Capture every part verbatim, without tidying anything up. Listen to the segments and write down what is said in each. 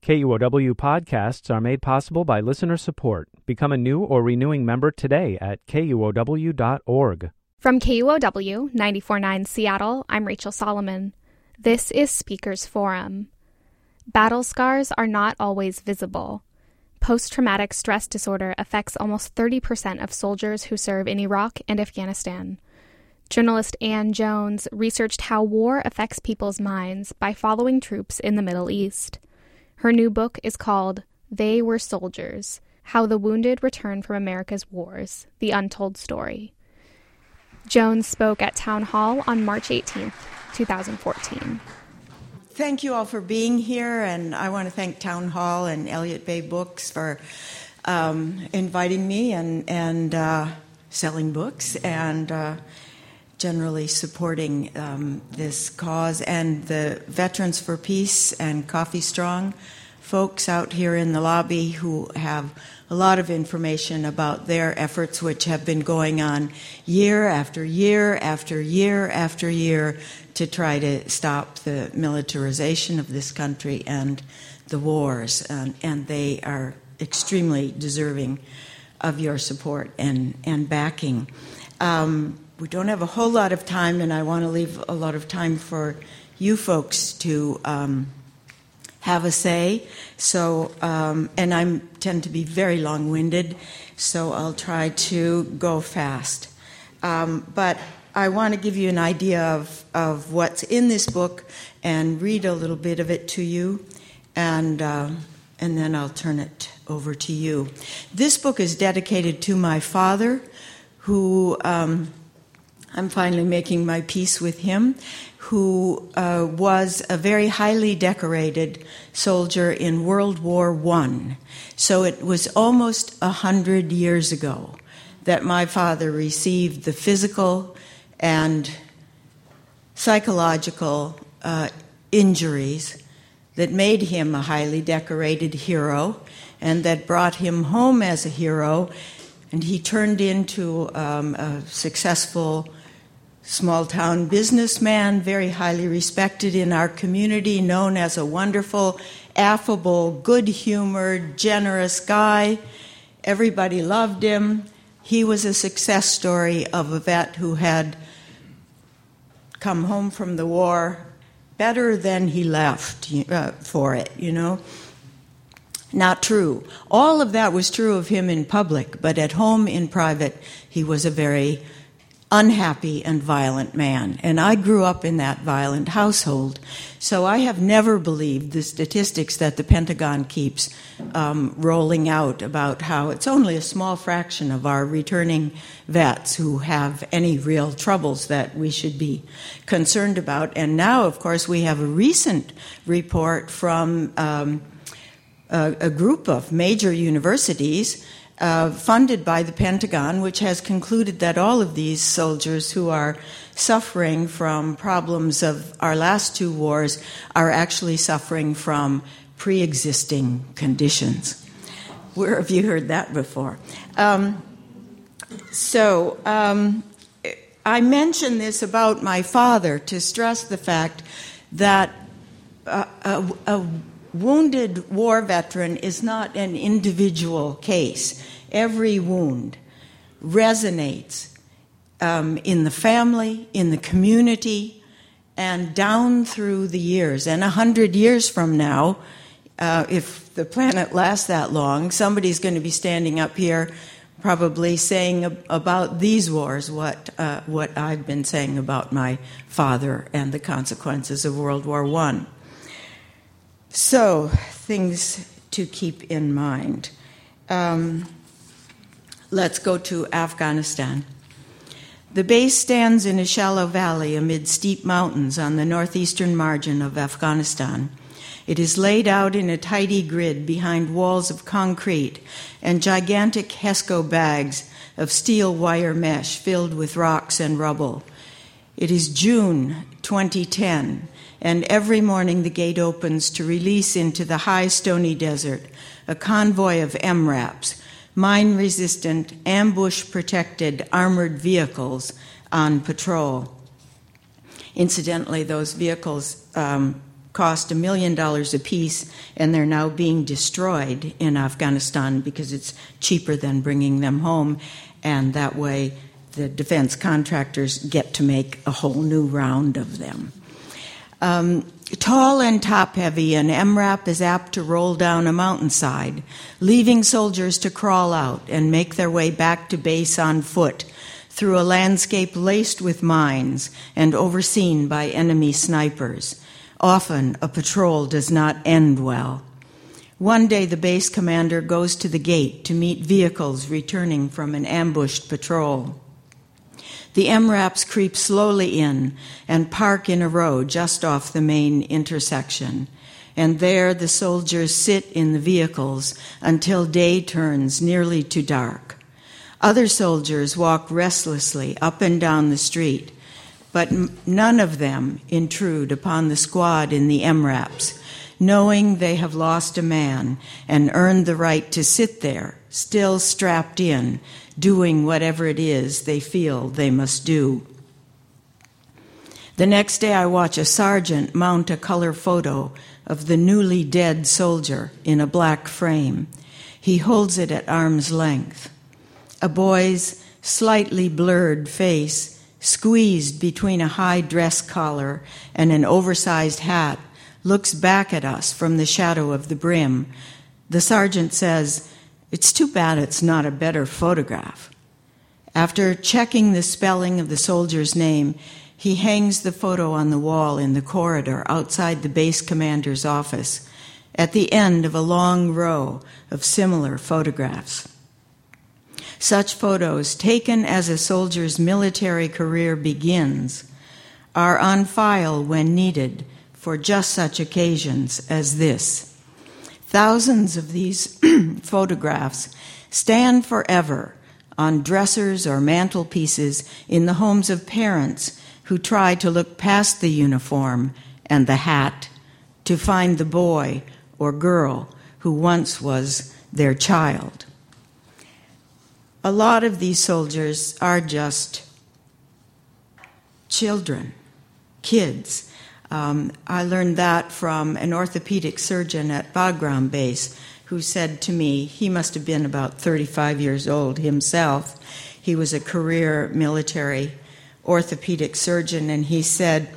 K U O W podcasts are made possible by listener support. Become a new or renewing member today at K U O W dot org. From K U O W ninety-four point nine Seattle, I'm Rachel Solomon. This is Speakers Forum. Battle scars are not always visible. Post-traumatic stress disorder affects almost thirty percent of soldiers who serve in Iraq and Afghanistan. Journalist Ann Jones researched how war affects people's minds by following troops in the Middle East. Her new book is called They Were Soldiers: How the Wounded Return from America's Wars, The Untold Story. Jones spoke at Town Hall on March eighteenth, twenty fourteen. Thank you all for being here, and I want to thank Town Hall and Elliott Bay Books for um, inviting me and, and uh, selling books and uh, generally supporting um, this cause, and the Veterans for Peace and Coffee Strong folks out here in the lobby who have a lot of information about their efforts, which have been going on year after year after year after year to try to stop the militarization of this country and the wars. And, and they are extremely deserving of your support and, and backing. Um, we don't have a whole lot of time, and I want to leave a lot of time for you folks to um, have a say. So, um, and I tend to be very long-winded, so I'll try to go fast. Um, but I want to give you an idea of, of what's in this book and read a little bit of it to you, and uh, and then I'll turn it over to you. This book is dedicated to my father, who um, I'm finally making my peace with him, who uh, was a very highly decorated soldier in World War One. So it was almost a hundred years ago that my father received the physical and psychological uh, injuries that made him a highly decorated hero and that brought him home as a hero, and he turned into um, a successful small-town businessman, very highly respected in our community, known as a wonderful, affable, good-humored, generous guy. Everybody loved him. He was a success story of a vet who had come home from the war better than he left uh, for it, you know. Not true. All of that was true of him in public, but at home, in private, he was a very unhappy and violent man. And I grew up in that violent household, so I have never believed the statistics that the Pentagon keeps um, rolling out about how it's only a small fraction of our returning vets who have any real troubles that we should be concerned about. And now, of course, we have a recent report from um, a, a group of major universities Uh, funded by the Pentagon, which has concluded that all of these soldiers who are suffering from problems of our last two wars are actually suffering from pre-existing conditions. Where have you heard that before? Um, so um, I mention this about my father to stress the fact that uh, a, a wounded war veteran is not an individual case. Every wound resonates um, in the family, in the community, and down through the years. And a hundred years from now, uh, if the planet lasts that long, somebody's going to be standing up here probably saying ab- about these wars what uh, what I've been saying about my father and the consequences of World War One. So, things to keep in mind. Um, let's go to Afghanistan. The base stands in a shallow valley amid steep mountains on the northeastern margin of Afghanistan. It is laid out in a tidy grid behind walls of concrete and gigantic HESCO bags of steel wire mesh filled with rocks and rubble. It is June twenty ten, and every morning the gate opens to release into the high stony desert a convoy of M RAPs, mine-resistant, ambush-protected armored vehicles on patrol. Incidentally, those vehicles um, cost a million dollars apiece, and they're now being destroyed in Afghanistan because it's cheaper than bringing them home, and that way the defense contractors get to make a whole new round of them. Um, tall and top-heavy, an M RAP is apt to roll down a mountainside, leaving soldiers to crawl out and make their way back to base on foot through a landscape laced with mines and overseen by enemy snipers. Often, a patrol does not end well. One day, the base commander goes to the gate to meet vehicles returning from an ambushed patrol. The M RAPs creep slowly in and park in a row just off the main intersection. And there the soldiers sit in the vehicles until day turns nearly to dark. Other soldiers walk restlessly up and down the street, but none of them intrude upon the squad in the M RAPs, knowing they have lost a man and earned the right to sit there, still strapped in, doing whatever it is they feel they must do. The next day I watch a sergeant mount a color photo of the newly dead soldier in a black frame. He holds it at arm's length. A boy's slightly blurred face, squeezed between a high dress collar and an oversized hat, looks back at us from the shadow of the brim. The sergeant says, "It's too bad it's not a better photograph." After checking the spelling of the soldier's name, he hangs the photo on the wall in the corridor outside the base commander's office, at the end of a long row of similar photographs. Such photos, taken as a soldier's military career begins, are on file when needed for just such occasions as this. Thousands of these photographs stand forever on dressers or mantelpieces in the homes of parents who try to look past the uniform and the hat to find the boy or girl who once was their child. A lot of these soldiers are just children, kids. Um, I learned that from an orthopedic surgeon at Bagram Base who said to me, he must have been about thirty-five years old himself. He was a career military orthopedic surgeon, and he said,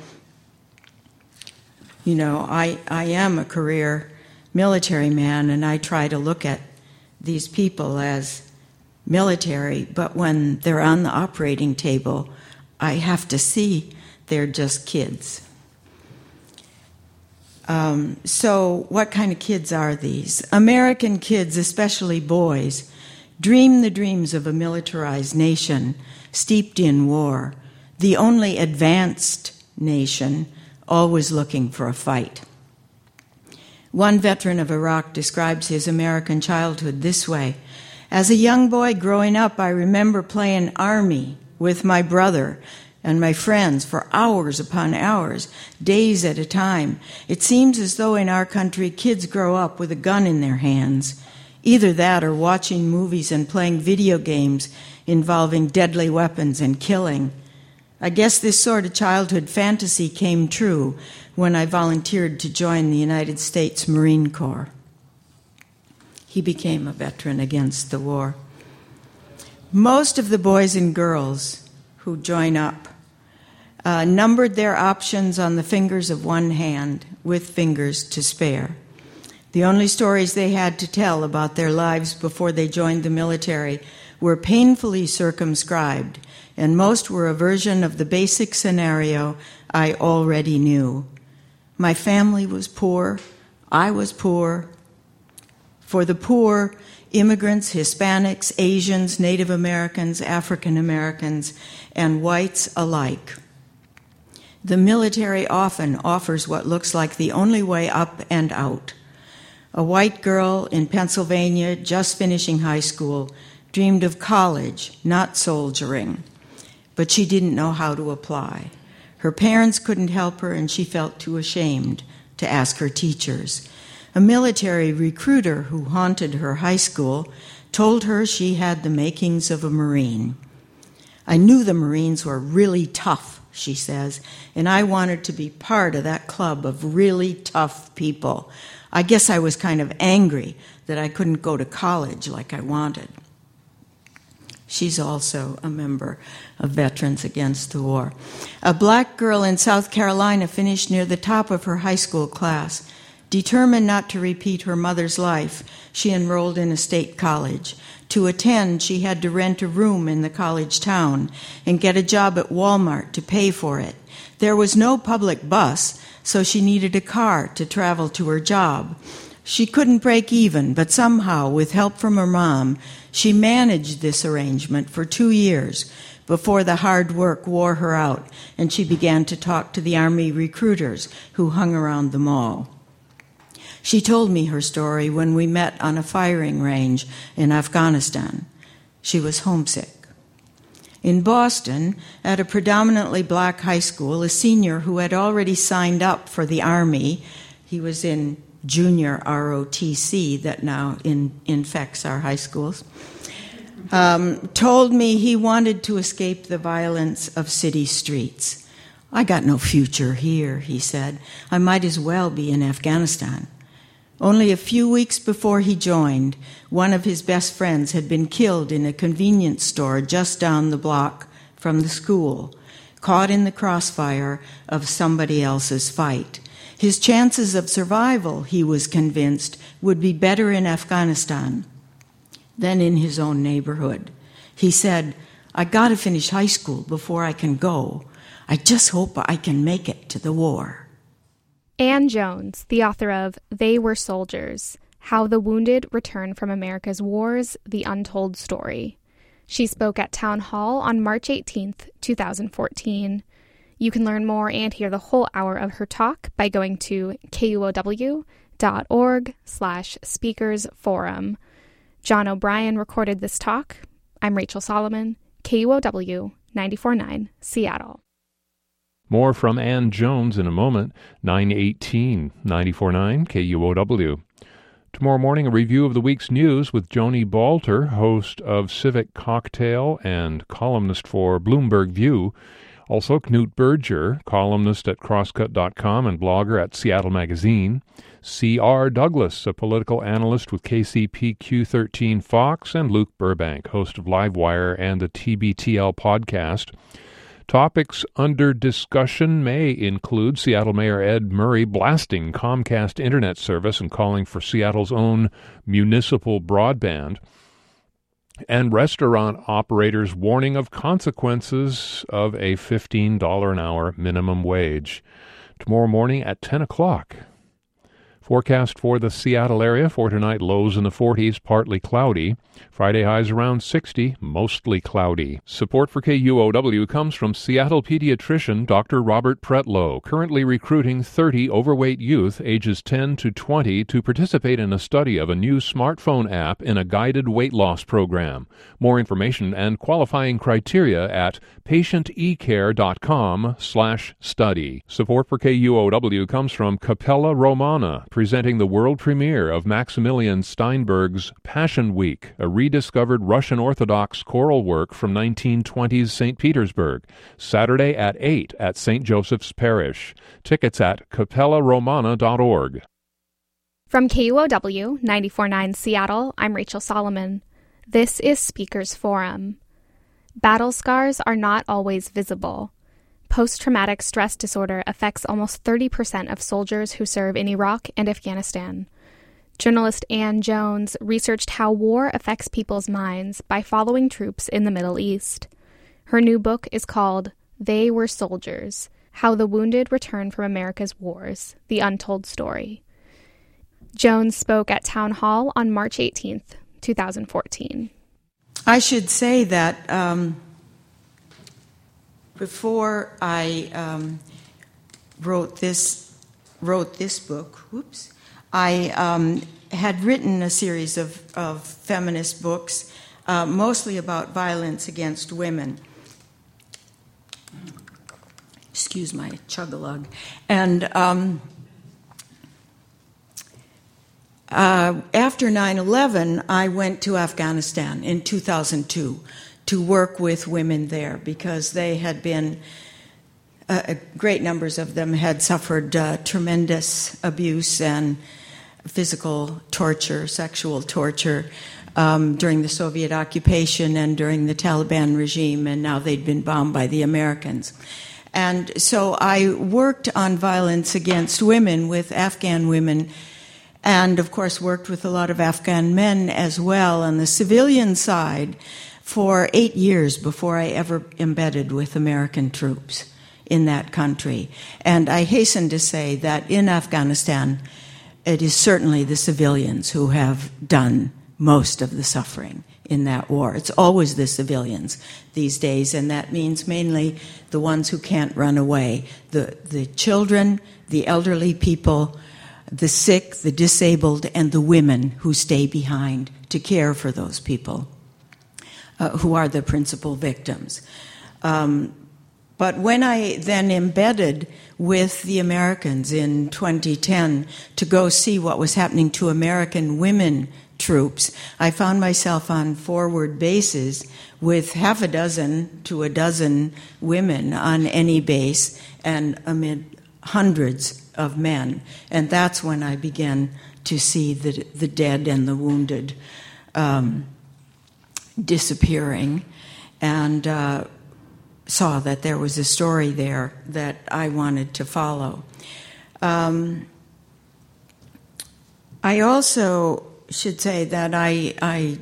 you know, I, I am a career military man, and I try to look at these people as military, but when they're on the operating table, I have to see they're just kids. Um, so what kind of kids are these? American kids, especially boys, dream the dreams of a militarized nation steeped in war, the only advanced nation always looking for a fight. One veteran of Iraq describes his American childhood this way: "As a young boy growing up, I remember playing Army with my brother and my friends for hours upon hours, days at a time. It seems as though in our country kids grow up with a gun in their hands. Either that or watching movies and playing video games involving deadly weapons and killing. I guess this sort of childhood fantasy came true when I volunteered to join the United States Marine Corps." He became a veteran against the war. Most of the boys and girls who join up uh, numbered their options on the fingers of one hand with fingers to spare. The only stories they had to tell about their lives before they joined the military were painfully circumscribed, and most were a version of the basic scenario I already knew. My family was poor, I was poor. For the poor, immigrants, Hispanics, Asians, Native Americans, African Americans, and whites alike, the military often offers what looks like the only way up and out. A white girl in Pennsylvania, just finishing high school, dreamed of college, not soldiering, but she didn't know how to apply. Her parents couldn't help her, and she felt too ashamed to ask her teachers. A military recruiter who haunted her high school told her she had the makings of a Marine. I knew the Marines were really tough, she says, and I wanted to be part of that club of really tough people. I guess I was kind of angry that I couldn't go to college like I wanted. She's also a member of Veterans Against the War. A black girl in South Carolina finished near the top of her high school class. Determined not to repeat her mother's life, she enrolled in a state college. To attend, she had to rent a room in the college town and get a job at Walmart to pay for it. There was no public bus, so she needed a car to travel to her job. She couldn't break even, but somehow, with help from her mom, she managed this arrangement for two years before the hard work wore her out and she began to talk to the Army recruiters who hung around the mall. She told me her story when we met on a firing range in Afghanistan. She was homesick. In Boston, at a predominantly black high school, a senior who had already signed up for the Army, he was in junior R O T C that now in, infects our high schools, um, told me he wanted to escape the violence of city streets. I got no future here, he said. I might as well be in Afghanistan. Only a few weeks before he joined, one of his best friends had been killed in a convenience store just down the block from the school, caught in the crossfire of somebody else's fight. His chances of survival, he was convinced, would be better in Afghanistan than in his own neighborhood. He said, I gotta finish high school before I can go. I just hope I can make it to the war. Ann Jones, the author of They Were Soldiers, How the Wounded Return from America's Wars, The Untold Story. She spoke at Town Hall on March eighteenth, twenty fourteen. You can learn more and hear the whole hour of her talk by going to kuow.org slash speakers forum. John O'Brien recorded this talk. I'm Rachel Solomon, K U O W ninety-four point nine, Seattle. More from Ann Jones in a moment, nine eighteen, ninety-four point nine K U O W. Tomorrow morning, a review of the week's news with Joni Balter, host of Civic Cocktail and columnist for Bloomberg View. Also, Knut Berger, columnist at crosscut dot com and blogger at Seattle Magazine. C R Douglas, a political analyst with K C P Q thirteen Fox. And Luke Burbank, host of Livewire and the T B T L podcast. Topics under discussion may include Seattle Mayor Ed Murray blasting Comcast internet service and calling for Seattle's own municipal broadband, and restaurant operators warning of consequences of a fifteen dollars an hour minimum wage. Tomorrow morning at ten o'clock. Forecast for the Seattle area for tonight, lows in the forties, partly cloudy. Friday highs around sixty, mostly cloudy. Support for K U O W comes from Seattle pediatrician Doctor Robert Pretlow, currently recruiting thirty overweight youth ages ten to twenty to participate in a study of a new smartphone app in a guided weight loss program. More information and qualifying criteria at patientecare.com slash study. Support for K U O W comes from Capella Romana, presenting the world premiere of Maximilian Steinberg's Passion Week, a rediscovered Russian Orthodox choral work from nineteen twenties Saint Petersburg, Saturday at eight at Saint Joseph's Parish. Tickets at capella romana dot org. From K U O W ninety-four point nine Seattle, I'm Rachel Solomon. This is Speakers Forum. Battle scars are not always visible. Post-traumatic stress disorder affects almost thirty percent of soldiers who serve in Iraq and Afghanistan. Journalist Ann Jones researched how war affects people's minds by following troops in the Middle East. Her new book is called They Were Soldiers, How the Wounded Return from America's Wars, The Untold Story. Jones spoke at Town Hall on March eighteenth, twenty fourteen. I should say that um, before I um, wrote this wrote this book, whoops, I um, had written a series of, of feminist books, uh, mostly about violence against women. Excuse my chug-a-lug. And um, uh, after nine eleven, I went to Afghanistan in two thousand two to work with women there because they had been uh, great numbers of them had suffered uh, tremendous abuse and physical torture, sexual torture um, during the Soviet occupation and during the Taliban regime, and now they'd been bombed by the Americans. And so I worked on violence against women with Afghan women, and of course worked with a lot of Afghan men as well on the civilian side for eight years before I ever embedded with American troops in that country. And I hasten to say that in Afghanistan, it is certainly the civilians who have done most of the suffering in that war. It's always the civilians these days, and that means mainly the ones who can't run away. The, the children, the elderly people, the sick, the disabled, and the women who stay behind to care for those people, uh, who are the principal victims. Um, but when I then embedded with the Americans in twenty ten to go see what was happening to American women troops, I found myself on forward bases with half a dozen to a dozen women on any base and amid hundreds of men. And that's when I began to see the, the dead and the wounded um, disappearing, and uh, saw that there was a story there that I wanted to follow. Um, I also should say that I, I,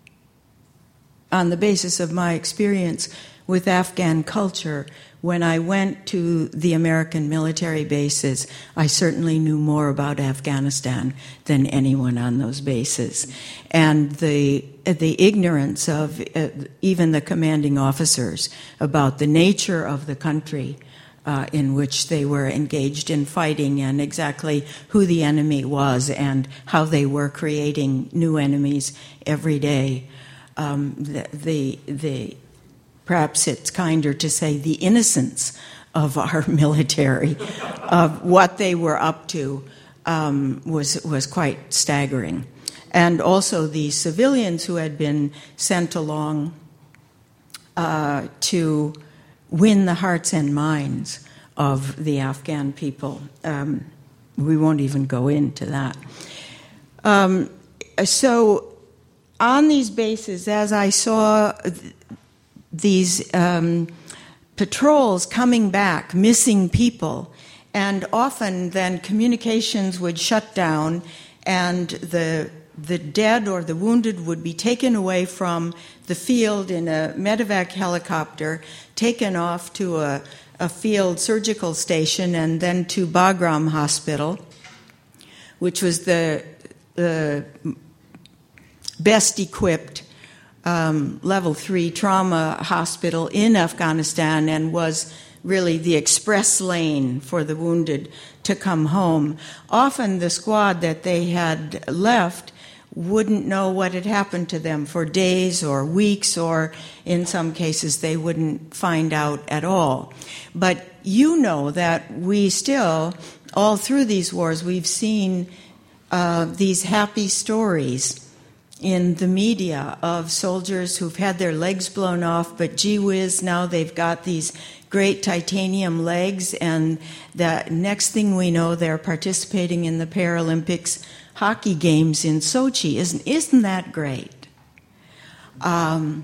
on the basis of my experience with Afghan culture, when I went to the American military bases, I certainly knew more about Afghanistan than anyone on those bases. And the the ignorance of uh, even the commanding officers about the nature of the country Uh, in which they were engaged in fighting, and exactly who the enemy was and how they were creating new enemies every day. Um, the, the, the perhaps it's kinder to say the innocence of our military, of what they were up to, um, was was quite staggering. And also the civilians who had been sent along uh, to win the hearts and minds of the Afghan people. Um, we won't even go into that. Um, so on these bases, as I saw th- these um, patrols coming back, missing people, and often then communications would shut down, and the the dead or the wounded would be taken away from the field in a medevac helicopter, taken off to a, a field surgical station, and then to Bagram Hospital, which was the, the best equipped um, level three trauma hospital in Afghanistan, and was really the express lane for the wounded to come home. Often the squad that they had left wouldn't know what had happened to them for days or weeks, or in some cases they wouldn't find out at all. But you know that we still, all through these wars, we've seen uh, these happy stories in the media of soldiers who've had their legs blown off, but gee whiz, now they've got these great titanium legs, and the next thing we know, they're participating in the Paralympics hockey games in Sochi. Isn't, isn't that great? Um,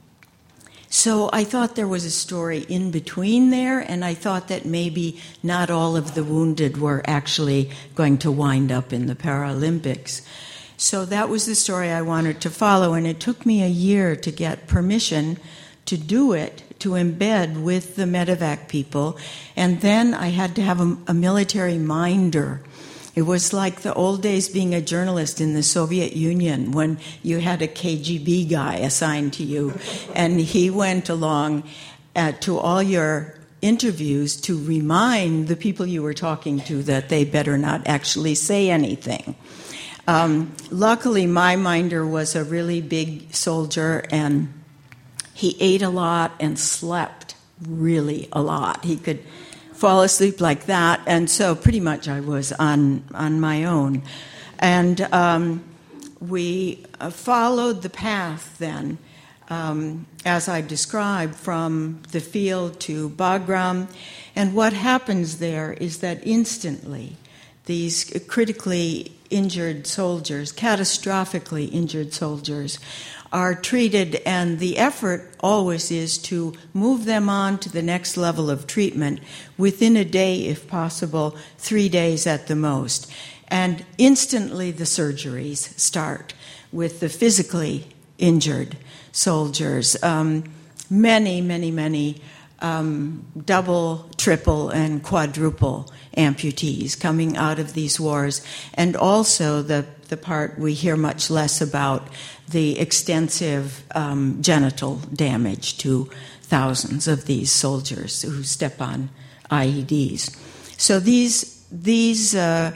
so I thought there was a story in between there, and I thought that maybe not all of the wounded were actually going to wind up in the Paralympics. So that was the story I wanted to follow, and it took me a year to get permission to do it, to embed with the medevac people, and then I had to have a, a military minder. It was like the old days being a journalist in the Soviet Union, when you had a K G B guy assigned to you, and he went along uh, to all your interviews to remind the people you were talking to that they better not actually say anything. Um, luckily, my minder was a really big soldier, and he ate a lot and slept really a lot. He could fall asleep like that, and so pretty much I was on on my own. And um, we uh, followed the path then um, as I described, from the field to Bagram. And what happens there is that instantly these critically injured soldiers, catastrophically injured soldiers, are treated, and the effort always is to move them on to the next level of treatment within a day, if possible, three days at the most. And instantly the surgeries start with the physically injured soldiers. Um, many, many, many um, double, triple, and quadruple amputees coming out of these wars, and also the, the part we hear much less about, the extensive um, genital damage to thousands of these soldiers who step on I E Ds. So these these uh,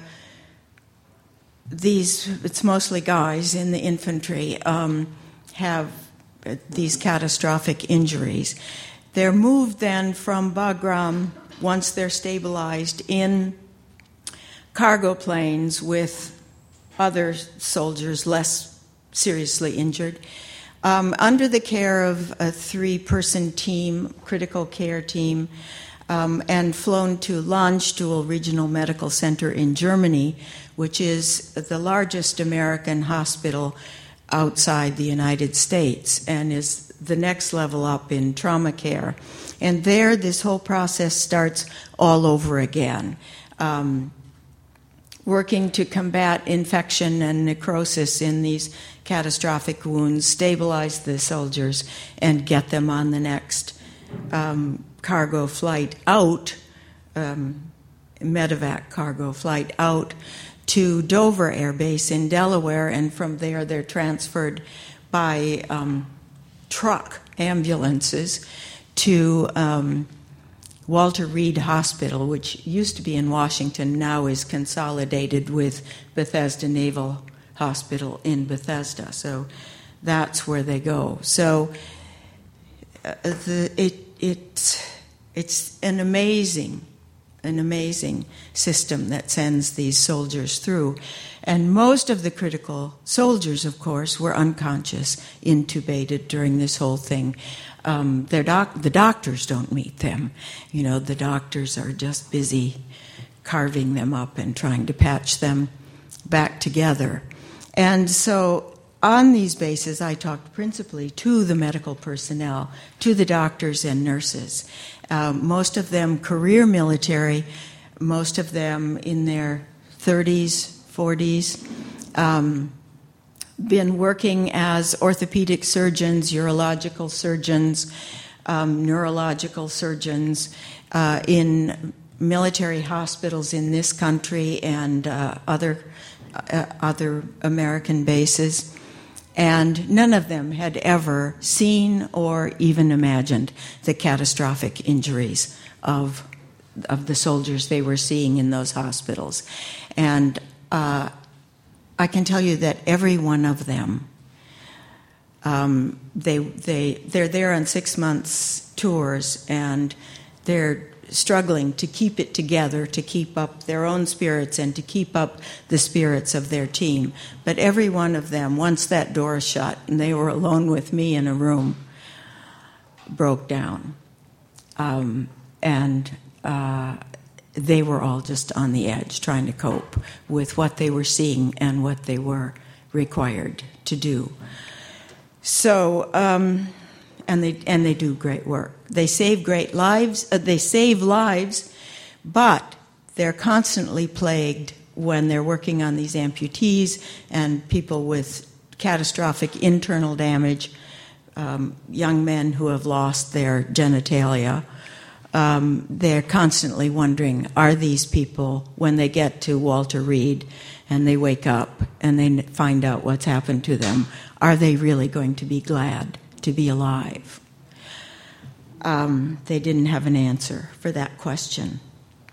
these it's mostly guys in the infantry um, have these catastrophic injuries. They're moved then from Bagram, once they're stabilized, in cargo planes with other soldiers less seriously injured, um, under the care of a three-person team, critical care team, um, and flown to Landstuhl Regional Medical Center in Germany, which is the largest American hospital outside the United States and is the next level up in trauma care. And there, this whole process starts all over again, um, working to combat infection and necrosis in these catastrophic wounds, stabilize the soldiers, and get them on the next um, cargo flight out, um, medevac cargo flight out to Dover Air Base in Delaware, and from there they're transferred by um, truck ambulances to um, Walter Reed Hospital, which used to be in Washington, now is consolidated with Bethesda Naval Hospital in Bethesda. So that's where they go. So uh, the, it, it, it's an amazing, an amazing system that sends these soldiers through. And most of the critical soldiers, of course, were unconscious, intubated during this whole thing. Um, their doc- the doctors don't meet them. You know, the doctors are just busy carving them up and trying to patch them back together. And so on these bases, I talked principally to the medical personnel, to the doctors and nurses. Um, most of them career military, most of them in their thirties, forties, um, been working as orthopedic surgeons, urological surgeons, um, neurological surgeons uh, in military hospitals in this country and uh, other uh, other American bases. And none of them had ever seen or even imagined the catastrophic injuries of of the soldiers they were seeing in those hospitals. And uh, I can tell you that every one of them, um, they they they're there on six months tours, and they're struggling to keep it together, to keep up their own spirits and to keep up the spirits of their team. But every one of them, once that door shut and they were alone with me in a room, broke down. Um, and uh, they were all just on the edge trying to cope with what they were seeing and what they were required to do. So... Um, And they and they do great work. They save great lives. Uh, they save lives, but they're constantly plagued when they're working on these amputees and people with catastrophic internal damage, um, young men who have lost their genitalia. Um, they're constantly wondering, are these people, when they get to Walter Reed and they wake up and they find out what's happened to them, are they really going to be glad to be alive? Um, they didn't have an answer for that question.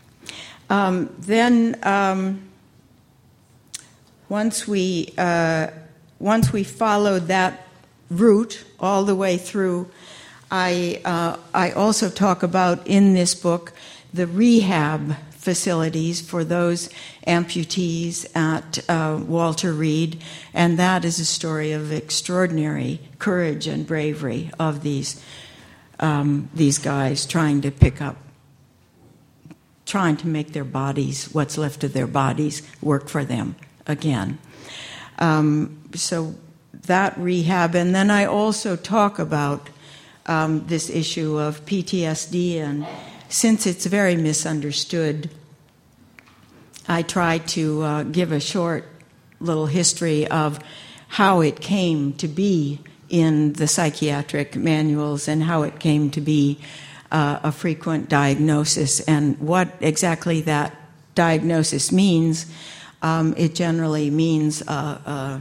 Um, then, um, once we uh, once we followed that route all the way through, I uh, I also talk about in this book the rehab facilities for those amputees at uh, Walter Reed, and that is a story of extraordinary courage and bravery of these um, these guys trying to pick up, trying to make their bodies, what's left of their bodies, work for them again. Um, so that rehab, and then I also talk about um, this issue of P T S D, and since it's very misunderstood, I try to uh, give a short little history of how it came to be in the psychiatric manuals and how it came to be uh, a frequent diagnosis and what exactly that diagnosis means. Um, it generally means uh, uh,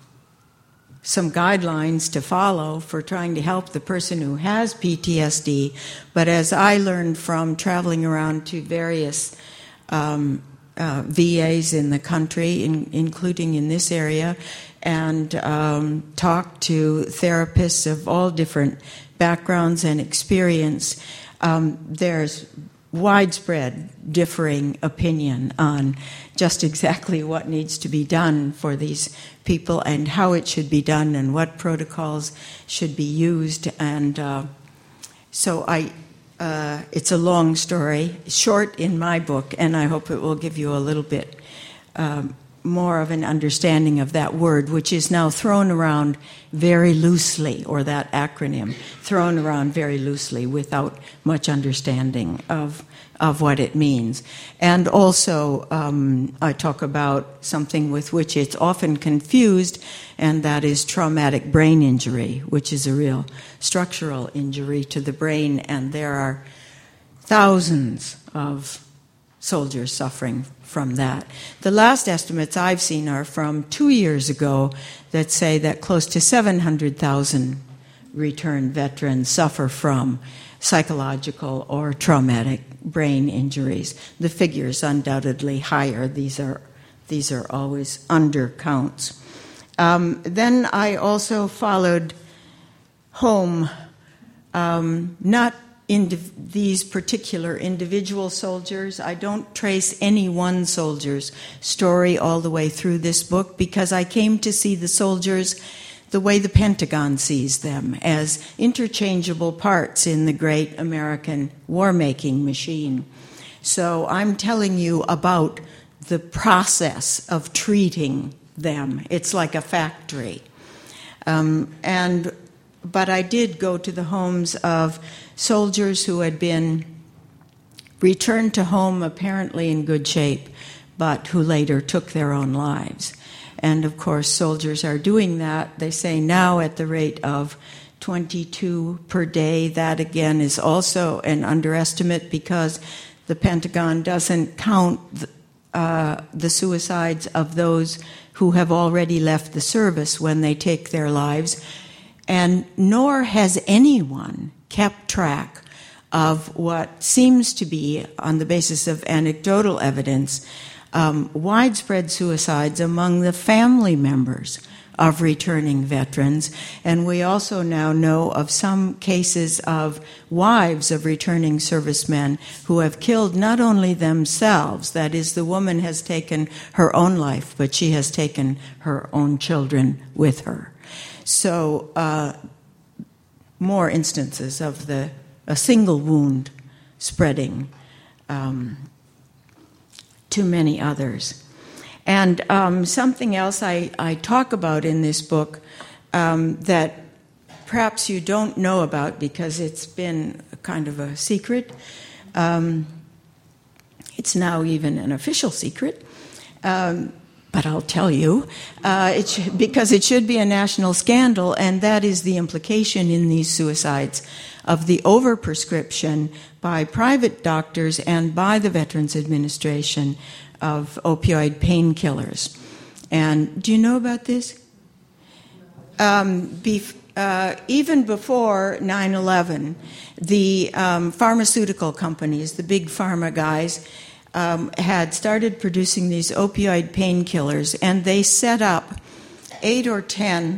some guidelines to follow for trying to help the person who has P T S D. But as I learned from traveling around to various um, uh, V As in the country, in, including in this area, and um, talked to therapists of all different backgrounds and experience, um, there's widespread differing opinion on just exactly what needs to be done for these people and how it should be done and what protocols should be used. And uh, so I, uh, it's a long story, short in my book, and I hope it will give you a little bit um, more of an understanding of that word, which is now thrown around very loosely, or that acronym thrown around very loosely without much understanding of of what it means. And also um, I talk about something with which it's often confused, and that is traumatic brain injury, which is a real structural injury to the brain, and there are thousands of soldiers suffering from that. The last estimates I've seen are from two years ago that say that close to seven hundred thousand returned veterans suffer from psychological or traumatic brain injuries. The figure is undoubtedly higher. These are these are always undercounts. Um, then I also followed home, um, not Indiv- these particular individual soldiers. I don't trace any one soldier's story all the way through this book because I came to see the soldiers the way the Pentagon sees them, as interchangeable parts in the great American war-making machine. So I'm telling you about the process of treating them. It's like a factory. Um, and But I did go to the homes of soldiers who had been returned to home apparently in good shape, but who later took their own lives. And of course, soldiers are doing that, they say now, at the rate of twenty-two per day. That again is also an underestimate because the Pentagon doesn't count uh, the suicides of those who have already left the service when they take their lives. And nor has anyone kept track of what seems to be, on the basis of anecdotal evidence, um, widespread suicides among the family members of returning veterans. And we also now know of some cases of wives of returning servicemen who have killed not only themselves, that is, the woman has taken her own life, but she has taken her own children with her. So uh, more instances of the a single wound spreading um, to many others. And um, something else I, I talk about in this book um, that perhaps you don't know about because it's been kind of a secret. Um, it's now even an official secret. Um, But I'll tell you, uh, it sh- because it should be a national scandal, and that is the implication in these suicides of the overprescription by private doctors and by the Veterans Administration of opioid painkillers. And do you know about this? Um, bef- uh, even before nine eleven, the um, pharmaceutical companies, the big pharma guys, Um, had started producing these opioid painkillers, and they set up eight or ten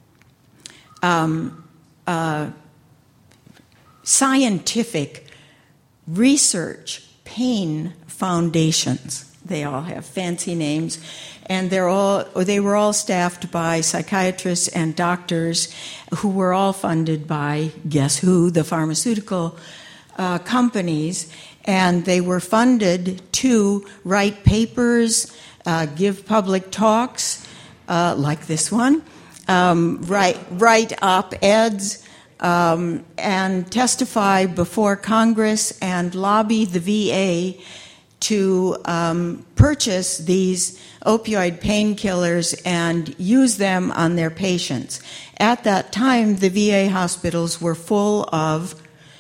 um, uh, scientific research pain foundations. They all have fancy names, and they're all or they were all staffed by psychiatrists and doctors who were all funded by, guess who, the pharmaceutical uh, companies, and they were funded to write papers, uh, give public talks, uh, like this one, um, write, write op-eds, um, and testify before Congress and lobby the V A to um, purchase these opioid painkillers and use them on their patients. At that time, the V A hospitals were full of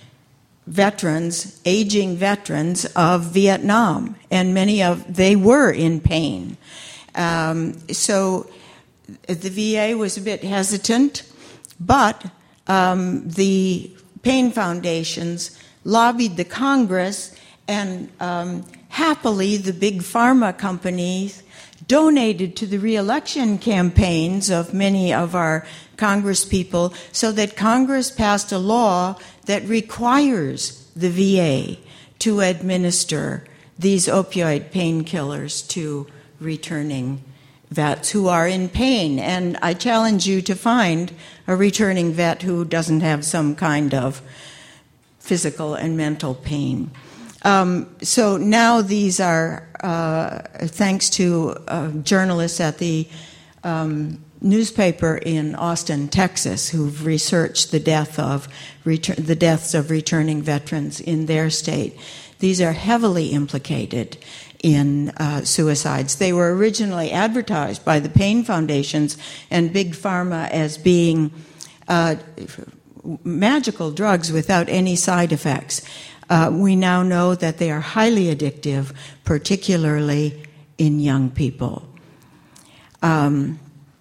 veterans, aging veterans of Vietnam, and many of they were in pain. Um, so the V A was a bit hesitant, but um, the pain foundations lobbied the Congress, and um, happily, the big pharma companies donated to the re-election campaigns of many of our Congress people, so that Congress passed a law that requires the V A to administer these opioid painkillers to returning vets who are in pain. And I challenge you to find a returning vet who doesn't have some kind of physical and mental pain. Um, so now these are, uh, thanks to uh, journalists at the um, newspaper in Austin, Texas, who've researched the death of retur- the deaths of returning veterans in their state. These are heavily implicated in uh, suicides. They were originally advertised by the pain foundations and big pharma as being uh, magical drugs without any side effects. Uh, we now know that they are highly addictive, particularly in young people. Um,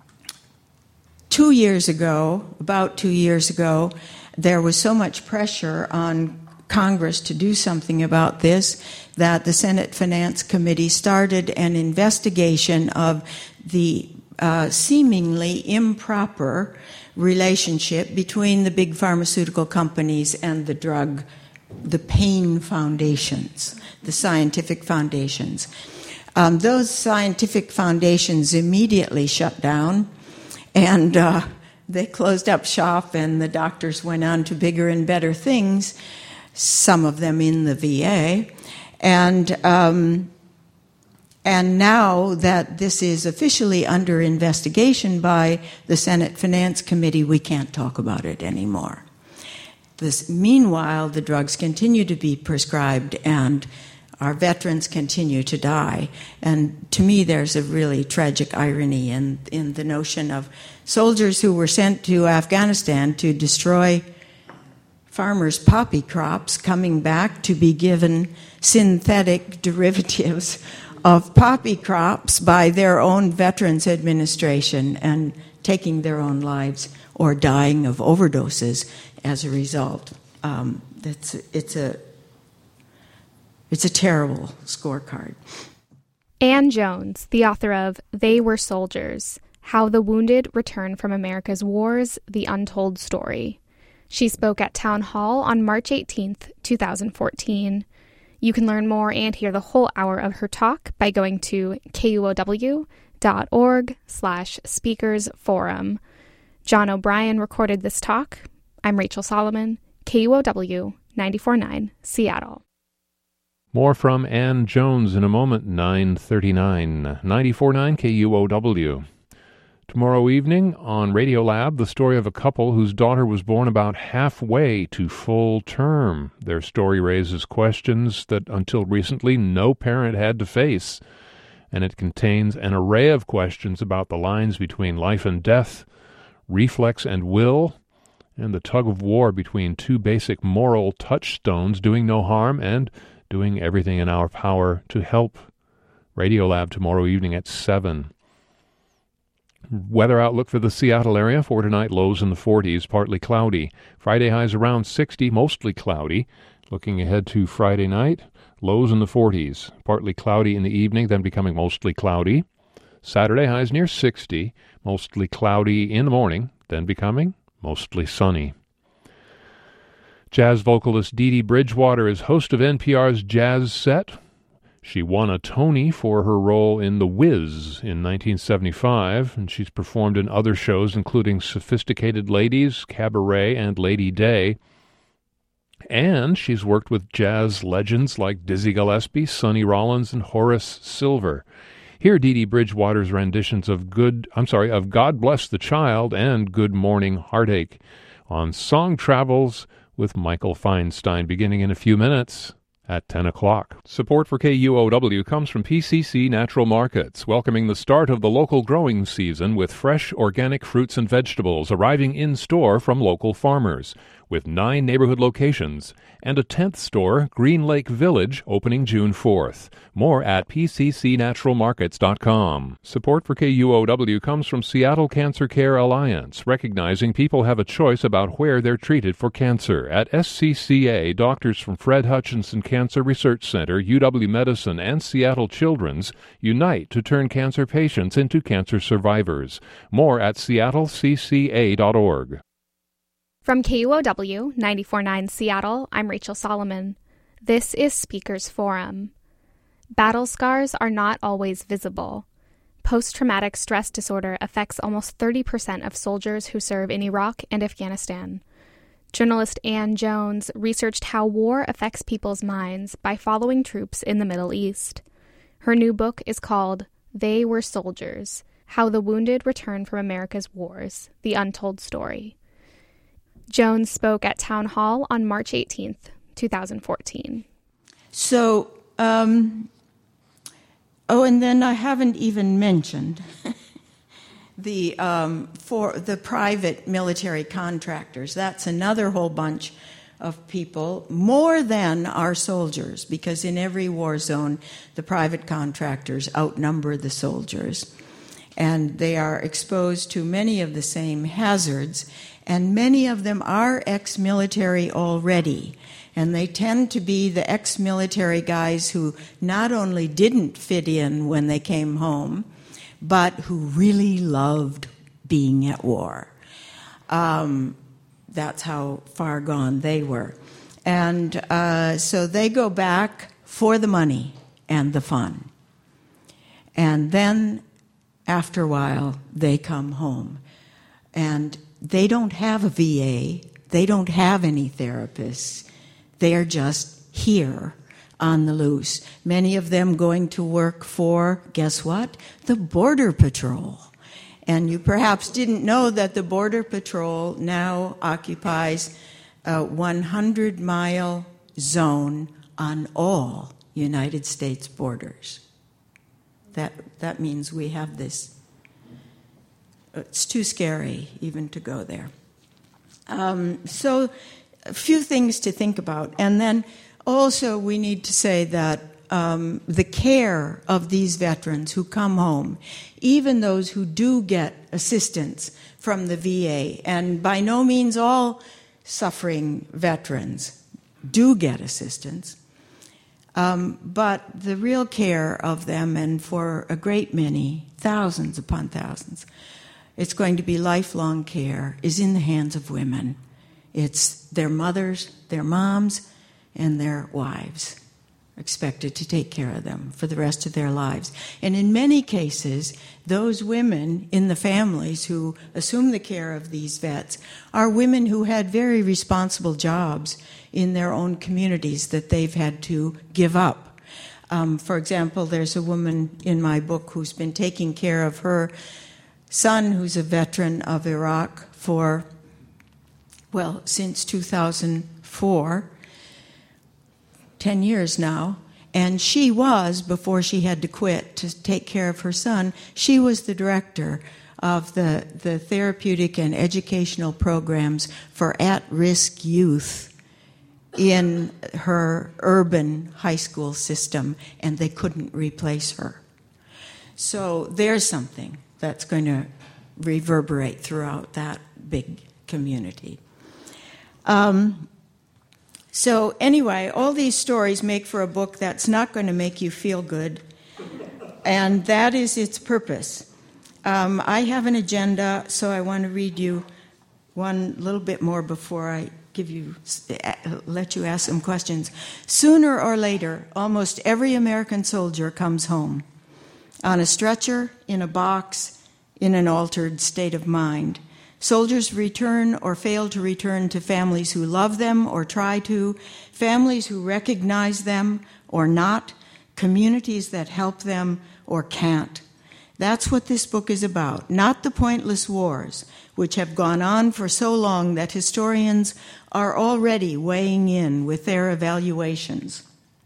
two years ago, about two years ago, there was so much pressure on Congress to do something about this that the Senate Finance Committee started an investigation of the uh, seemingly improper relationship between the big pharmaceutical companies and the drug the pain foundations, the scientific foundations. Um, those scientific foundations immediately shut down, and uh, they closed up shop, and the doctors went on to bigger and better things, some of them in the V A. And, um, and now that this is officially under investigation by the Senate Finance Committee, we can't talk about it anymore. This, meanwhile, the drugs continue to be prescribed, and our veterans continue to die. And to me, there's a really tragic irony in, in the notion of soldiers who were sent to Afghanistan to destroy farmers' poppy crops coming back to be given synthetic derivatives of poppy crops by their own Veterans Administration and taking their own lives or dying of overdoses as a result. Um, it's, it's, a, it's a terrible scorecard. Ann Jones, the author of They Were Soldiers, How the Wounded Return from America's Wars, The Untold Story. She spoke at Town Hall on March eighteenth, twenty fourteen. You can learn more and hear the whole hour of her talk by going to kuow.org slash speakers forum. John O'Brien recorded this talk. I'm Rachel Solomon, K U O W ninety-four point nine, Seattle. More from Ann Jones in a moment, nine thirty-nine, ninety-four point nine K U O W. Tomorrow evening on Radiolab, the story of a couple whose daughter was born about halfway to full term. Their story raises questions that until recently no parent had to face, and it contains an array of questions about the lines between life and death, reflex and will, and the tug-of-war between two basic moral touchstones, doing no harm and doing everything in our power to help. Radiolab tomorrow evening at seven. Weather outlook for the Seattle area for tonight, lows in the forties, partly cloudy. Friday highs around sixty, mostly cloudy. Looking ahead to Friday night, lows in the forties, partly cloudy in the evening, then becoming mostly cloudy. Saturday highs near sixty, mostly cloudy in the morning, then becoming mostly sunny. Jazz vocalist Dee Dee Bridgewater is host of N P R's Jazz Set. She won a Tony for her role in The Wiz in nineteen seventy-five, and she's performed in other shows including Sophisticated Ladies, Cabaret, and Lady Day. And she's worked with jazz legends like Dizzy Gillespie, Sonny Rollins, and Horace Silver. Hear Dee Dee Bridgewater's renditions of Good, I'm sorry, of God Bless the Child and Good Morning Heartache on Song Travels with Michael Feinstein, beginning in a few minutes at ten o'clock. Support for K U O W comes from P C C Natural Markets, welcoming the start of the local growing season with fresh organic fruits and vegetables arriving in-store from local farmers, with nine neighborhood locations, and a tenth store, Green Lake Village, opening June fourth. More at p c c natural markets dot com. Support for K U O W comes from Seattle Cancer Care Alliance, recognizing people have a choice about where they're treated for cancer. At S C C A, doctors from Fred Hutchinson Cancer Research Center, U W Medicine, and Seattle Children's unite to turn cancer patients into cancer survivors. More at seattle c c a dot org. From K U O W ninety-four point nine Seattle, I'm Rachel Solomon. This is Speakers Forum. Battle scars are not always visible. Post-traumatic stress disorder affects almost thirty percent of soldiers who serve in Iraq and Afghanistan. Journalist Ann Jones researched how war affects people's minds by following troops in the Middle East. Her new book is called They Were Soldiers: How the Wounded Return from America's Wars, The Untold Story. Jones spoke at Town Hall on March eighteenth, twenty fourteen. So, um, oh, and then I haven't even mentioned the um, for the private military contractors. That's another whole bunch of people, more than our soldiers, because in every war zone, the private contractors outnumber the soldiers. And they are exposed to many of the same hazards, and many of them are ex-military already. And they tend to be the ex-military guys who not only didn't fit in when they came home, but who really loved being at war. Um, that's how far gone they were. And uh, so they go back for the money and the fun. And then, after a while, they come home. And they don't have a V A. They don't have any therapists. They are just here on the loose. Many of them going to work for, guess what? The Border Patrol. And you perhaps didn't know that the Border Patrol now occupies a hundred mile zone on all United States borders. That, that means we have this. It's too scary even to go there. Um, so a few things to think about. And then also we need to say that um, the care of these veterans who come home, even those who do get assistance from the V A, and by no means all suffering veterans do get assistance, um, but the real care of them, and for a great many, thousands upon thousands, it's going to be lifelong care, is in the hands of women. It's their mothers, their moms, and their wives expected to take care of them for the rest of their lives. And in many cases, those women in the families who assume the care of these vets are women who had very responsible jobs in their own communities that they've had to give up. Um, for example, there's a woman in my book who's been taking care of her son, who's a veteran of Iraq, for, well, since two thousand four, ten years now. And she was, before she had to quit to take care of her son, she was the director of the, the therapeutic and educational programs for at-risk youth in her urban high school system, and they couldn't replace her. So there's something that's going to reverberate throughout that big community. Um, so anyway, all these stories make for a book that's not going to make you feel good, and that is its purpose. Um, I have an agenda, so I want to read you one little bit more before I give you, let you ask some questions. Sooner or later, almost every American soldier comes home on a stretcher, in a box, in an altered state of mind. Soldiers return or fail to return to families who love them or try to, families who recognize them or not, communities that help them or can't. That's what this book is about, not the pointless wars, which have gone on for so long that historians are already weighing in with their evaluations,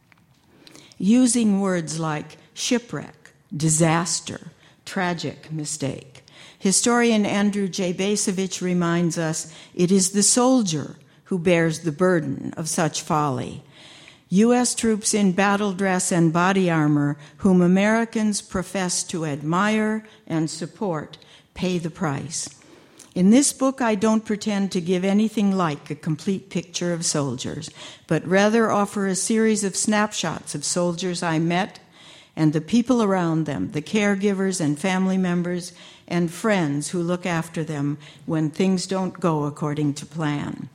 using words like shipwreck, disaster, tragic mistake. Historian Andrew J. Bacevich reminds us it is the soldier who bears the burden of such folly. U S troops in battle dress and body armor, whom Americans profess to admire and support, pay the price. In this book, I don't pretend to give anything like a complete picture of soldiers, but rather offer a series of snapshots of soldiers I met and the people around them, the caregivers and family members and friends who look after them when things don't go according to plan.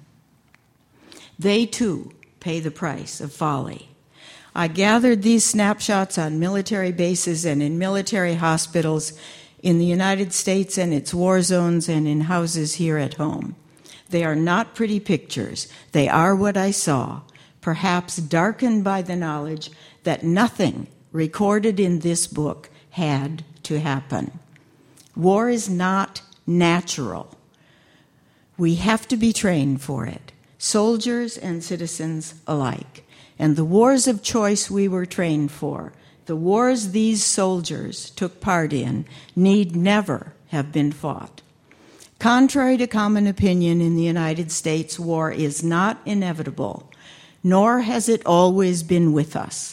They, too, pay the price of folly. I gathered these snapshots on military bases and in military hospitals in the United States and its war zones and in houses here at home. They are not pretty pictures. They are what I saw, perhaps darkened by the knowledge that nothing recorded in this book had to happen. War is not natural. We have to be trained for it, soldiers and citizens alike. And the wars of choice we were trained for, the wars these soldiers took part in, need never have been fought. Contrary to common opinion in the United States, war is not inevitable, nor has it always been with us.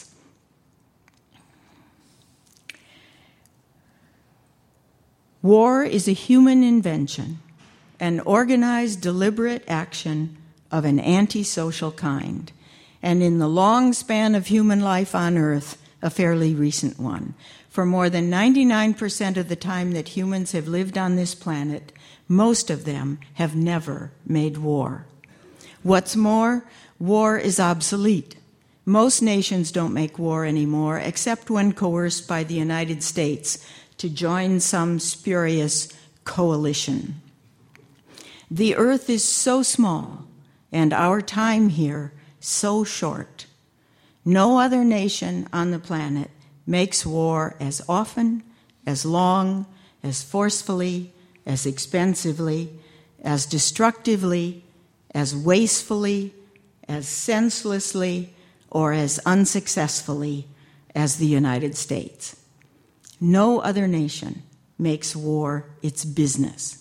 War is a human invention, an organized, deliberate action of an antisocial kind, and in the long span of human life on Earth, a fairly recent one. For more than ninety-nine percent of the time that humans have lived on this planet, most of them have never made war. What's more, war is obsolete. Most nations don't make war anymore, except when coerced by the United States to join some spurious coalition. The Earth is so small, and our time here so short. No other nation on the planet makes war as often, as long, as forcefully, as expensively, as destructively, as wastefully, as senselessly, or as unsuccessfully as the United States. No other nation makes war its business.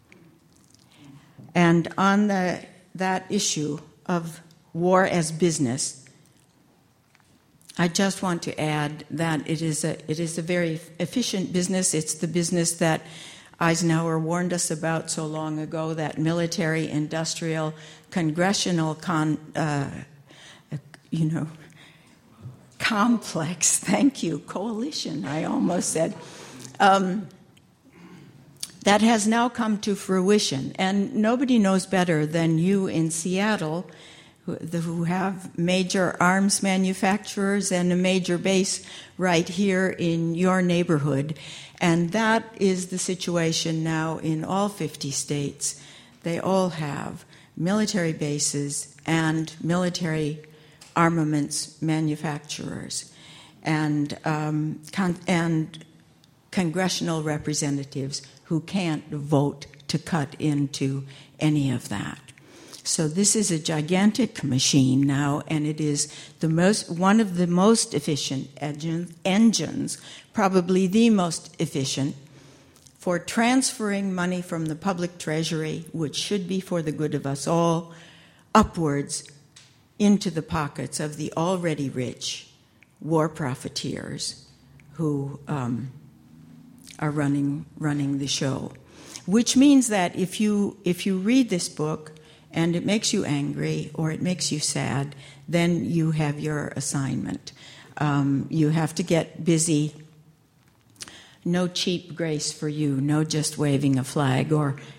And on the, that issue of war as business, I just want to add that it is a it is a very efficient business. It's the business that Eisenhower warned us about so long ago, that military, industrial, congressional, con, uh, you know, complex, thank you, coalition, I almost said, um, that has now come to fruition. And nobody knows better than you in Seattle, who, the, who have major arms manufacturers and a major base right here in your neighborhood. And that is the situation now in all fifty states. They all have military bases and military armaments manufacturers and um, con- and congressional representatives who can't vote to cut into any of that. So this is a gigantic machine now, and it is the most one of the most efficient engine, engines, probably the most efficient, for transferring money from the public treasury, which should be for the good of us all, upwards into the pockets of the already rich war profiteers who um, are running running the show. Which means that if you if you read this book and it makes you angry or it makes you sad, then you have your assignment. Um, you have to get busy. No cheap grace for you, no just waving a flag or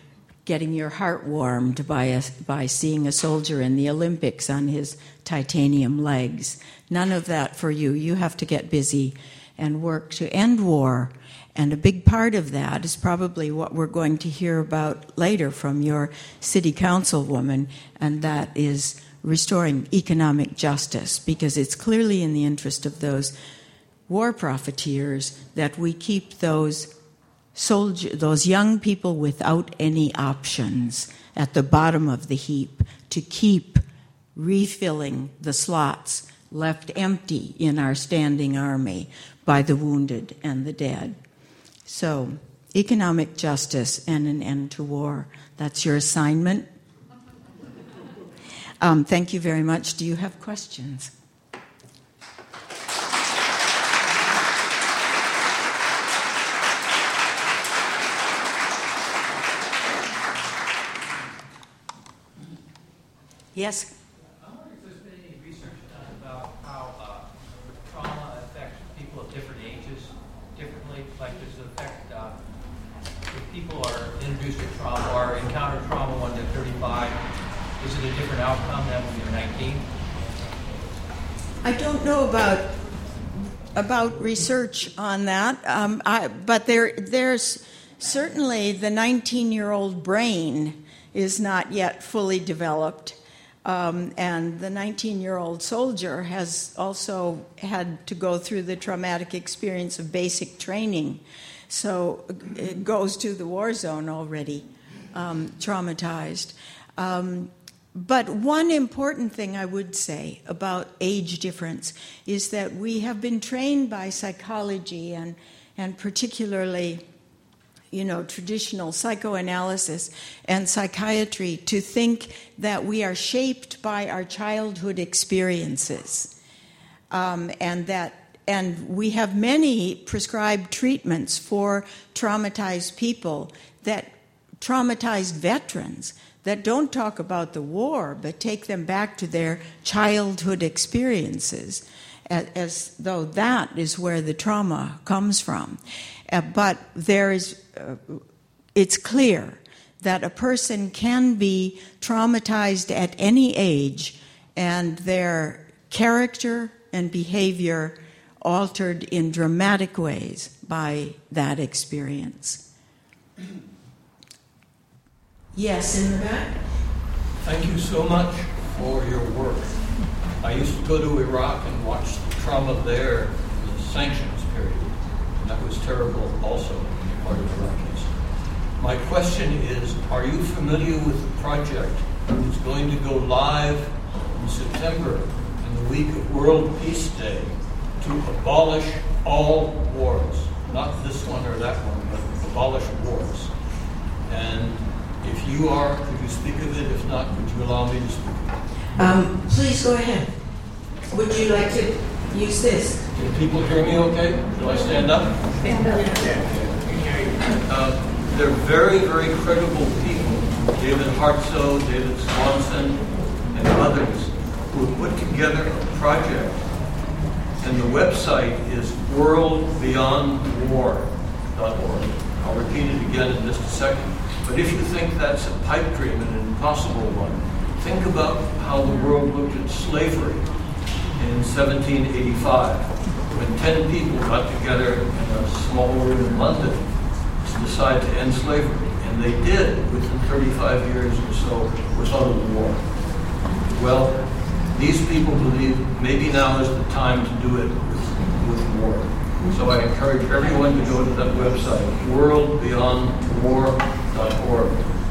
getting your heart warmed by a, by seeing a soldier in the Olympics on his titanium legs. None of that for you. You have to get busy and work to end war. And a big part of that is probably what we're going to hear about later from your city councilwoman, and that is restoring economic justice, because it's clearly in the interest of those war profiteers that we keep those soldier, those young people without any options at the bottom of the heap, to keep refilling the slots left empty in our standing army by the wounded and the dead. So, economic justice and an end to war. That's your assignment. Um, thank you very much. Do you have questions? Yes? I'm wondering if there's been any research done about how uh, trauma affects people of different ages differently. Like, does it affect, uh, if people are introduced to trauma or encounter trauma when they're thirty-five, is it a different outcome than when you're nineteen? I don't know about about research on that, um, I, but there there's certainly the nineteen-year-old brain is not yet fully developed. Um, and the nineteen-year-old soldier has also had to go through the traumatic experience of basic training. So it goes to the war zone already, um, traumatized. Um, but one important thing I would say about age difference is that we have been trained by psychology and, and particularly you know, traditional psychoanalysis and psychiatry to think that we are shaped by our childhood experiences, um, and that and we have many prescribed treatments for traumatized people, that traumatized veterans that don't talk about the war but take them back to their childhood experiences, as, as though that is where the trauma comes from. Uh, but there is, uh, it's clear that a person can be traumatized at any age and their character and behavior altered in dramatic ways by that experience. Yes, in the back? Thank you so much for your work. I used to go to Iraq and watch the trauma there in the sanctions period. That was terrible also on the part of Iraqis. My question is, are you familiar with the project that's going to go live in September in the week of World Peace Day to abolish all wars? Not this one or that one, but abolish wars. And if you are, could you speak of it? If not, would you allow me to speak of it? Um, please go ahead. Would you like to use this? Can people hear me okay? Do I stand up? Stand up. Uh, they're very, very credible people. David Hartsoe, David Swanson, and others who have put together a project. And the website is world beyond war dot org. I'll repeat it again in just a second. But if you think that's a pipe dream and an impossible one, think about how the world looked at slavery in seventeen eighty-five, when ten people got together in a small room in London to decide to end slavery. And they did within thirty-five years or so without a war. Well, these people believe maybe now is the time to do it with, with war. So I encourage everyone to go to that website, world beyond war dot org.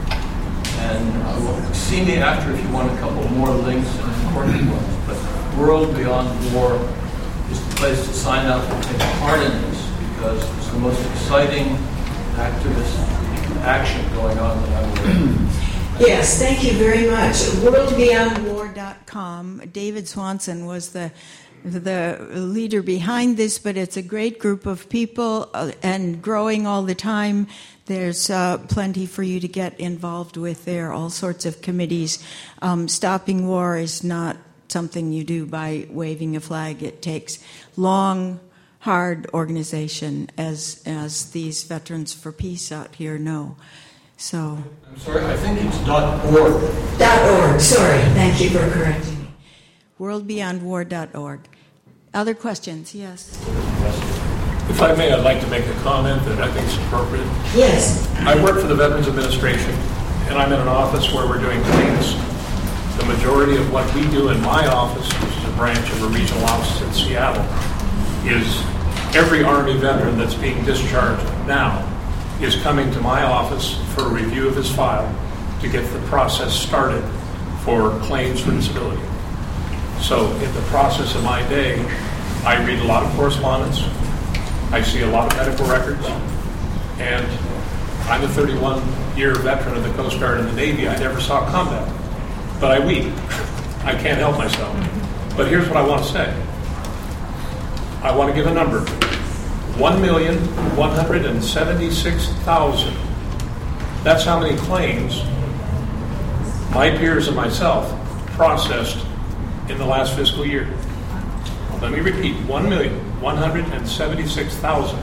And uh, see me after if you want a couple more links and important ones. But World Beyond War is the place to sign up and take part in this, because it's the most exciting activist action going on that I'm aware of. Yes, thank you very much. world beyond war dot com. David Swanson was the the leader behind this, but it's a great group of people uh, and growing all the time. There's uh, plenty for you to get involved with there, all sorts of committees. Um, stopping war is not something you do by waving a flag. It takes long, hard organization, as as these Veterans for Peace out here know. So, I'm sorry, I think it's .org. .org, sorry. Thank you for correcting me. world beyond war dot org. Other questions? Yes. If I may, I'd like to make a comment that I think is appropriate. Yes. I work for the Veterans Administration, and I'm in an office where we're doing claims. The majority of what we do in my office, which is a branch of a regional office in Seattle, is every Army veteran that's being discharged now is coming to my office for a review of his file to get the process started for claims for disability. So in the process of my day, I read a lot of correspondence, I see a lot of medical records, and I'm a thirty-one-year veteran of the Coast Guard and the Navy. I never saw combat, but I weep. I can't help myself. But here's what I want to say. I want to give a number. one million one hundred seventy-six thousand. That's how many claims my peers and myself processed in the last fiscal year. Let me repeat, one million one hundred seventy-six thousand.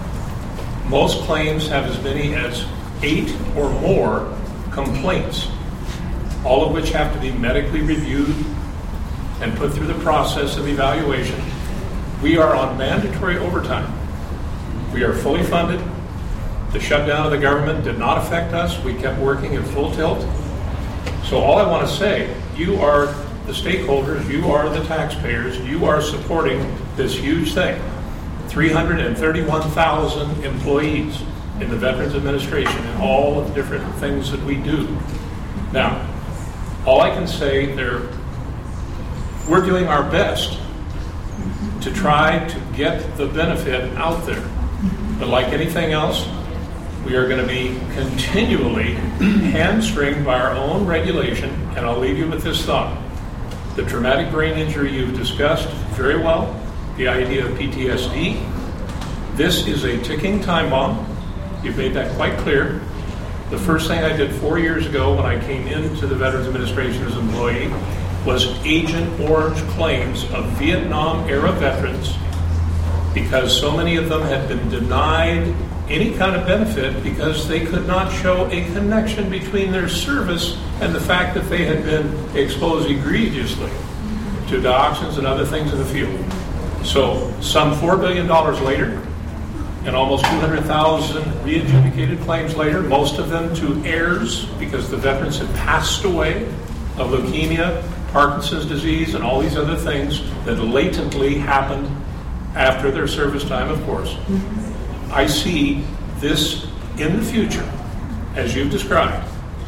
Most claims have as many as eight or more complaints, all of which have to be medically reviewed and put through the process of evaluation. We are on mandatory overtime. We are fully funded. The shutdown of the government did not affect us. We kept working at full tilt. So all I want to say, you are the stakeholders, you are the taxpayers, you are supporting this huge thing. three hundred thirty-one thousand employees in the Veterans Administration and all of the different things that we do. Now, all I can say there, we're doing our best to try to get the benefit out there. But like anything else, we are going to be continually hamstringed by our own regulation, and I'll leave you with this thought. The traumatic brain injury you've discussed very well, the idea of P T S D, this is a ticking time bomb. You've made that quite clear. The first thing I did four years ago when I came into the Veterans Administration as an employee was Agent Orange claims of Vietnam-era veterans, because so many of them had been denied any kind of benefit because they could not show a connection between their service and the fact that they had been exposed egregiously to dioxins and other things in the field. So some four billion dollars later, and almost two hundred thousand re-adjudicated claims later, most of them to heirs because the veterans had passed away of leukemia, Parkinson's disease, and all these other things that latently happened after their service time, of course. I see this in the future, as you've described,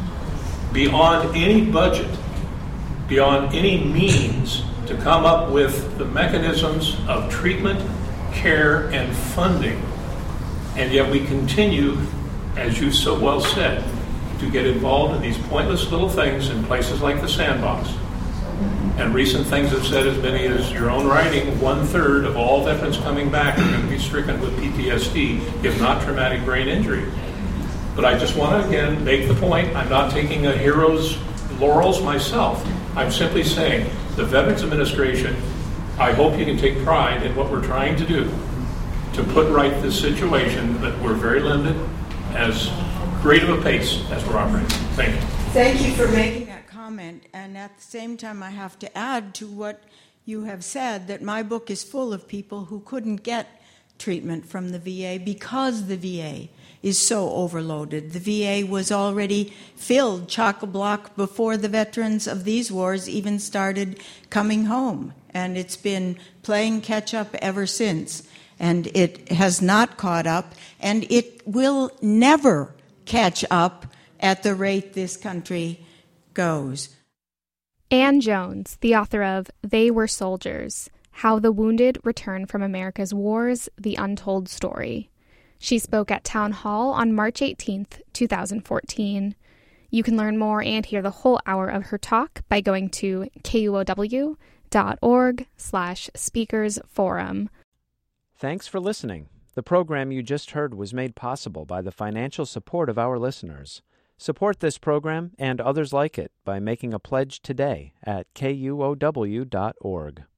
beyond any budget, beyond any means to come up with the mechanisms of treatment, care, and funding. And yet we continue, as you so well said, to get involved in these pointless little things in places like the Sandbox. And recent things have said as many as your own writing, one-third of all veterans coming back are going to be stricken with P T S D, if not traumatic brain injury. But I just want to, again, make the point, I'm not taking a hero's laurels myself. I'm simply saying, the Veterans Administration, I hope you can take pride in what we're trying to do to put right this situation that we're very limited, as great of a pace as we're operating. Thank you. Thank you for making that comment. And at the same time, I have to add to what you have said that my book is full of people who couldn't get treatment from the V A because the V A is so overloaded. The V A was already filled chock-a-block before the veterans of these wars even started coming home. And it's been playing catch-up ever since. And it has not caught up, and it will never catch up at the rate this country goes. Ann Jones, the author of They Were Soldiers, How the Wounded Return from America's Wars, The Untold Story. She spoke at Town Hall on March eighteenth, twenty fourteen. You can learn more and hear the whole hour of her talk by going to kuow dot org slash speakers forum. Thanks for listening. The program you just heard was made possible by the financial support of our listeners. Support this program and others like it by making a pledge today at kuow dot org.